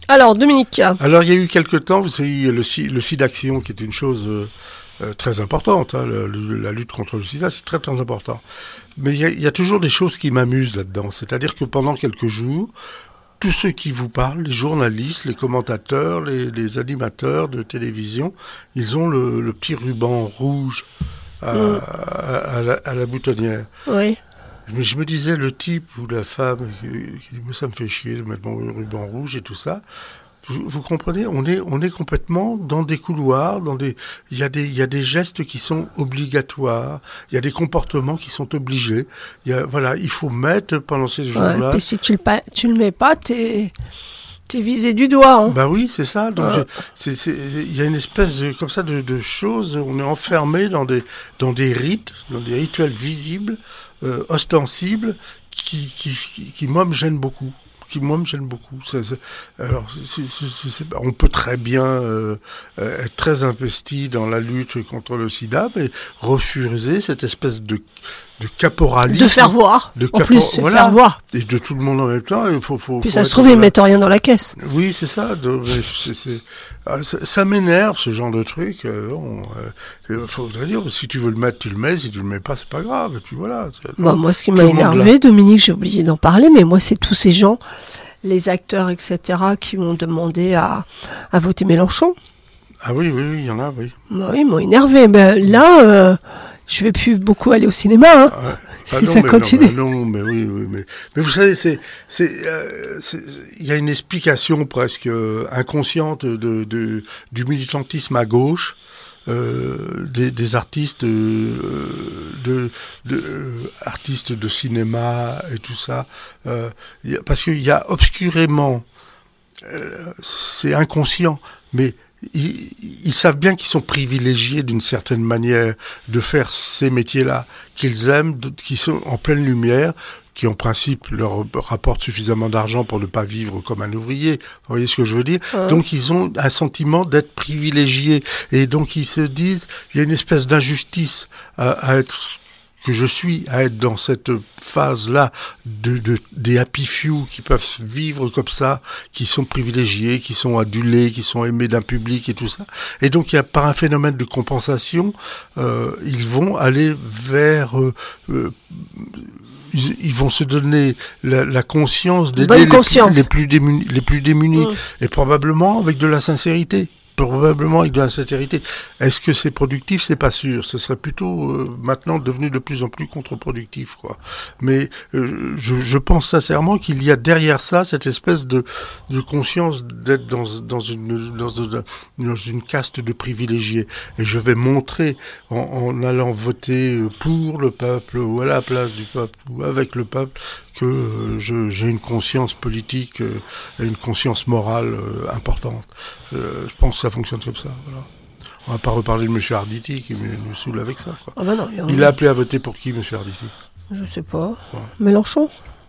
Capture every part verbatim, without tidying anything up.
Alors, Dominique. Alors, il y a eu quelque temps, vous savez, le, le SIDAction, qui est une chose euh, euh, très importante. Hein, le, le, la lutte contre le sida, c'est très, très important. Mais il y, a, il y a toujours des choses qui m'amusent là-dedans. C'est-à-dire que pendant quelques jours, tous ceux qui vous parlent, les journalistes, les commentateurs, les, les animateurs de télévision, ils ont le, le petit ruban rouge à, mmh. à, à, la, à la boutonnière. Oui. Mais je me disais, le type ou la femme qui, qui dit « ça me fait chier de mettre mon ruban rouge et tout ça », vous, vous comprenez, on est, on est complètement dans des couloirs, dans des, il y a des, il y a des gestes qui sont obligatoires, il y a des comportements qui sont obligés. Il y a, voilà, il faut mettre pendant ces jours-là. Ouais, et si tu le, pa- tu le mets pas, t'es, t'es visé du doigt. Hein. Bah oui, c'est ça. Donc, ouais. c'est, c'est, il y a une espèce de, comme ça de, de choses. On est enfermé dans des, dans des rites, dans des rituels visibles, euh, ostensibles, qui, qui, qui, qui moi me gênent beaucoup. Qui moi me gêne beaucoup. C'est, c'est, alors, c'est, c'est, c'est, on peut très bien euh, être très investi dans la lutte contre le sida, mais refuser cette espèce de, de caporalisme. De faire voir. De en capor- plus, c'est voilà. faire voir. Et de tout le monde en même temps. Il faut, faut, Puis faut ça se trouve, ils mettent rien dans la caisse. Oui, c'est ça. De, c'est, c'est, ça, ça m'énerve, ce genre de truc. Euh, bon, euh, faudrait dire, si tu veux le mettre, tu le mets. Si tu le mets pas, c'est pas grave. Et puis voilà. Bon, moi, ce qui m'a énervé, Dominique, j'ai oublié d'en parler, mais moi, c'est tous ces gens, les acteurs, et cetera, qui m'ont demandé à, à voter Mélenchon. Ah oui, oui, oui, il y en a, oui. Bah, oui, ils m'ont énervé. Ben, là, euh, je vais plus beaucoup aller au cinéma. Hein. Ouais. Ah si non, ça mais continue. Non, mais, non, mais oui, oui, mais, mais vous savez, c'est, c'est, euh, c'est, il y a une explication presque inconsciente de, de, du militantisme à gauche, euh, des, des artistes, euh, de, de, euh, artistes de cinéma et tout ça, euh, y a, parce qu'il y a obscurément, euh, c'est inconscient, mais Ils, ils savent bien qu'ils sont privilégiés d'une certaine manière de faire ces métiers-là, qu'ils aiment, qui sont en pleine lumière, qui en principe leur rapportent suffisamment d'argent pour ne pas vivre comme un ouvrier. Vous voyez ce que je veux dire ? Ouais. Donc ils ont un sentiment d'être privilégiés. Et donc ils se disent, il y a une espèce d'injustice à, à être... que je suis à être dans cette phase-là de, de, des happy few qui peuvent vivre comme ça, qui sont privilégiés, qui sont adulés, qui sont aimés d'un public et tout ça. Et donc, il y a, par un phénomène de compensation, euh, ils vont aller vers... Euh, euh, ils, ils vont se donner la, la conscience d'aider les, conscience. Plus, les plus démunis, les plus démunis mmh. et probablement avec de la sincérité. Probablement avec de la sincérité. Est-ce que c'est productif ? C'est pas sûr. Ce serait plutôt euh, maintenant devenu de plus en plus contre-productif, quoi. Mais euh, je, je pense sincèrement qu'il y a derrière ça cette espèce de, de conscience d'être dans, dans, une, dans, une, dans une caste de privilégiés. Et je vais montrer en, en allant voter pour le peuple ou à la place du peuple ou avec le peuple que euh, je, j'ai une conscience politique euh, et une conscience morale euh, importante. Euh, je pense que ça fonctionne comme ça. Voilà. On va pas reparler de M. Arditi qui me, me saoule avec ça, quoi. Ah bah non, il a appelé à voter pour qui, M. Arditi ? Je sais pas. Ouais. Mélenchon ?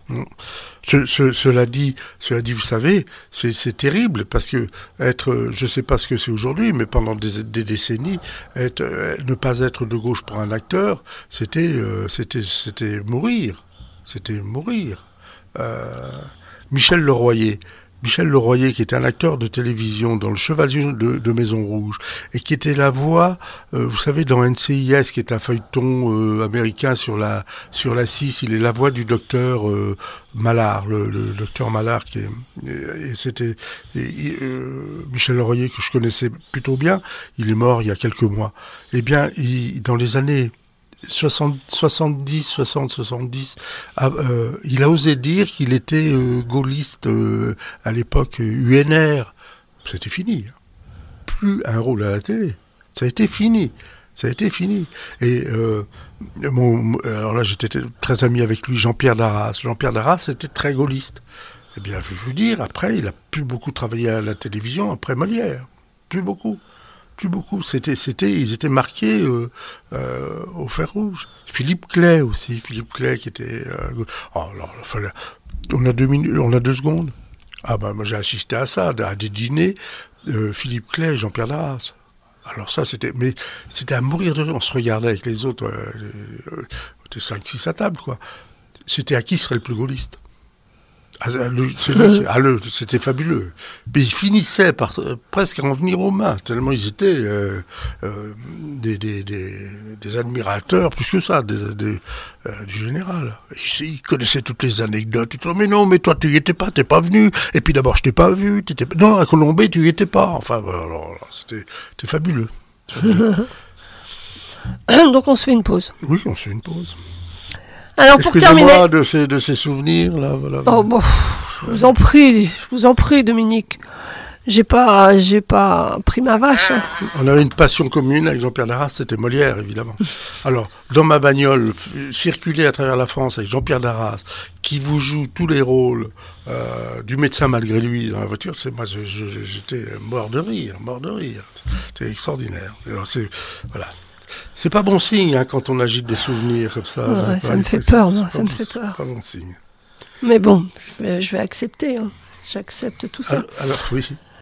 Ce, ce, cela dit, cela dit, vous savez, c'est, c'est terrible parce que être, je sais pas ce que c'est aujourd'hui, mais pendant des, des décennies, être, euh, ne pas être de gauche pour un acteur, c'était, euh, c'était, c'était mourir. C'était mourir. Euh, Michel Leroyer. Michel Leroyer, qui était un acteur de télévision dans Le Chevalier de, de Maison Rouge, et qui était la voix, euh, vous savez, dans N C I S, qui est un feuilleton euh, américain sur la sur la six, il est la voix du docteur euh, Mallard, le, le docteur Mallard, qui est, et, et c'était et, euh, Michel Leroyer, que je connaissais plutôt bien, il est mort il y a quelques mois. Eh bien, il, dans les années soixante, soixante-dix, soixante, soixante-dix, ah, euh, il a osé dire qu'il était euh, gaulliste euh, à l'époque U N R. C'était fini. Plus un rôle à la télé. Ça a été fini. Ça a été fini. Et euh, mon, alors là, j'étais très ami avec lui, Jean-Pierre Darras. Jean-Pierre Darras était très gaulliste. Eh bien, je vais vous dire, après, il a plus beaucoup travaillé à la télévision après Molière. Plus beaucoup. Plus beaucoup. C'était, c'était, ils étaient marqués euh, euh, au fer rouge. Philippe Clay aussi. Philippe Clay qui était... Euh, oh, alors, fallait, on a deux minutes, on a deux secondes. Ah ben, moi j'ai assisté à ça, à des dîners. Euh, Philippe Clay et Jean-Pierre Darras. Alors ça, c'était... Mais c'était à mourir de rire. On se regardait avec les autres. Euh, les, euh, on était cinq six à table, quoi. C'était à qui serait le plus gaulliste. Ah, le, celui qui, ah, le, c'était fabuleux. Mais ils finissaient par euh, presque en venir aux mains, tellement ils étaient euh, euh, des, des, des, des admirateurs, plus que ça, des, des, euh, du général. Ils, ils connaissaient toutes les anecdotes. Ils disaient, mais non, mais toi, tu y étais pas, t'es pas venu. Et puis d'abord, je t'ai pas vu. T'étais... Non, à Colombey, tu y étais pas. Enfin, alors, alors, c'était, c'était fabuleux. fabuleux. Donc on se fait une pause. Oui, on se fait une pause. Alors pour terminer, de ces, de ces souvenirs là, voilà. Oh, bon, je vous en prie, je vous en prie, Dominique. J'ai pas, j'ai pas pris ma vache. Hein. On avait une passion commune avec Jean-Pierre Darras, c'était Molière évidemment. Alors dans ma bagnole, f- circuler à travers la France avec Jean-Pierre Darras, qui vous joue tous les rôles euh, du médecin malgré lui dans la voiture, c'est moi, je, je, j'étais mort de rire, mort de rire. C'était extraordinaire. Alors, c'est voilà. C'est pas bon signe hein, quand on agite des souvenirs comme ça. Ouais, ça me fait peur, moi, ça me fait peur. C'est pas bon signe. Mais bon, je vais, je vais accepter. Hein. J'accepte tout ça. Alors, alors oui.